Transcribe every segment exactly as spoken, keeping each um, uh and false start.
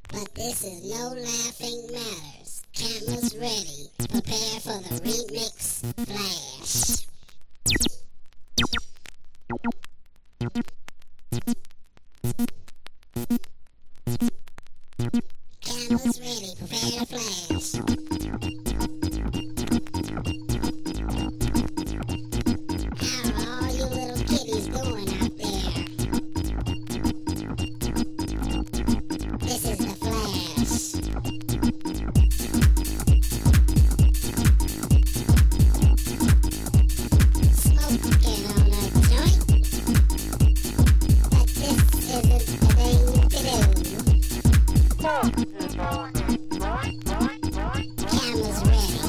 But this is no laughing matters. Cameras ready. Prepare for the remix flash. Cameras ready. Prepare to flash. How are all you little kitties doing out there? This is the flash. Smoking on a joint, but this isn't the thing to do. Cameras ready.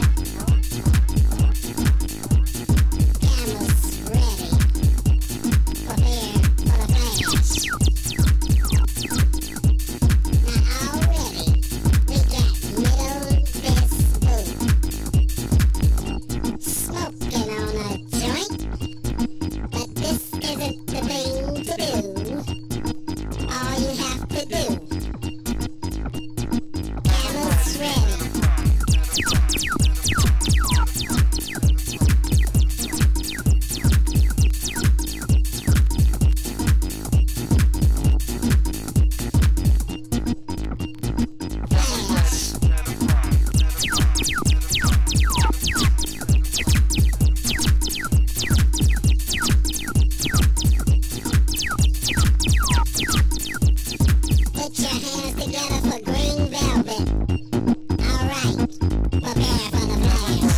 Cameras ready. Prepare for the flash. Now already we got middle fist boot. Smoking on a joint, but this isn't the thing to do. All you have to do. Cameras ready. Flash. Put your hands together for green velvet. All right, prepare for the flash.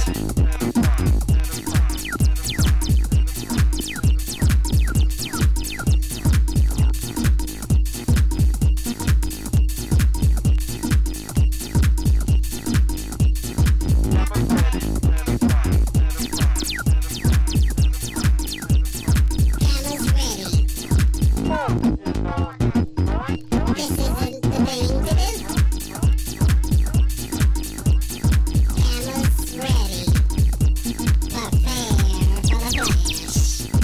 Cameras ready. This isn't the thing to do. Cameras ready. Prepare for the flash.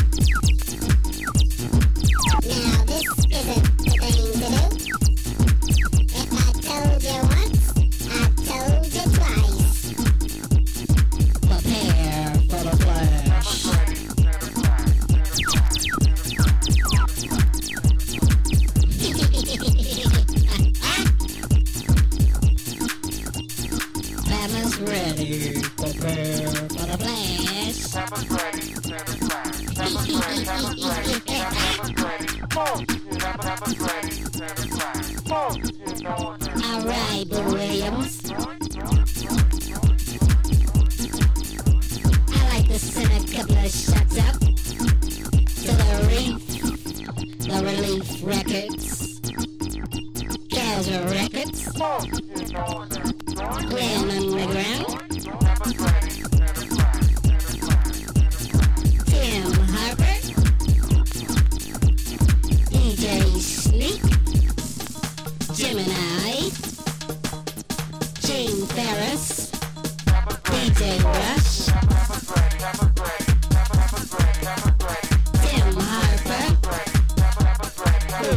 Now this isn't the thing to do. If I told you once, I told you twice. Prepare for the flash. Cameras ready. Prepare for the flash. All right, Boo Williams. I like to send a couple of shots out to the Reef, the Relief Records, Casual Records, Grand Underground, Tim Harper, D J Sneak, Gemini, Gene Ferris, D J Rush, Tim Harper, who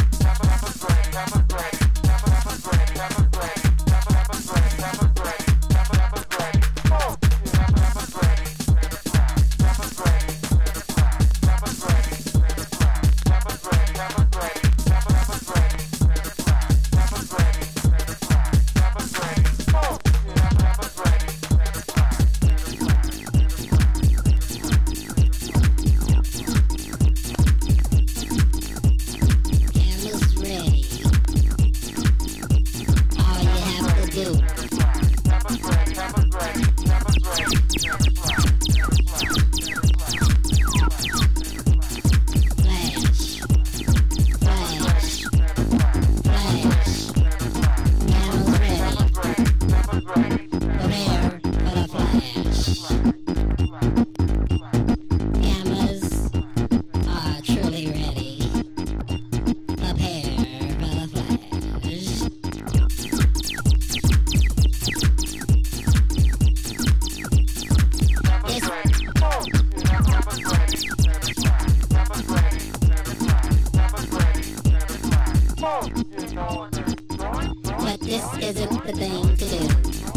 cameras ready. All you have to do. Flash. Flash. Flash. Cameras ready. Prepare for the flash. Cameras are truly ready. Prepare for the flash. This but this isn't the thing to do.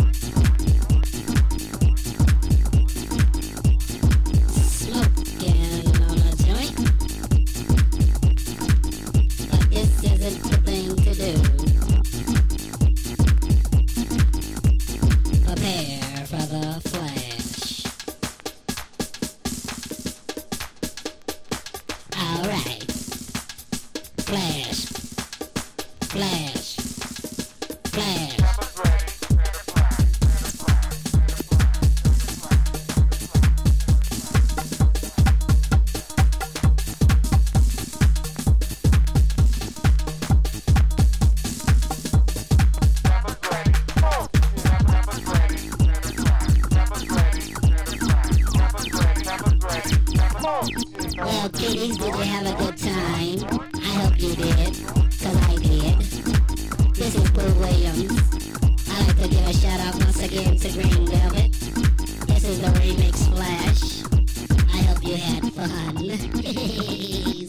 Smoking on a joint, but this isn't the thing to do. Prepare for the flash. Alright. Flash. Flash. Flash. Well, kiddies, did you have a good time? I hope you did, cause I did. This is Boo Williams. I'd like to give a shout out once again to Green Velvet. This is the remix Flash. I hope you had fun.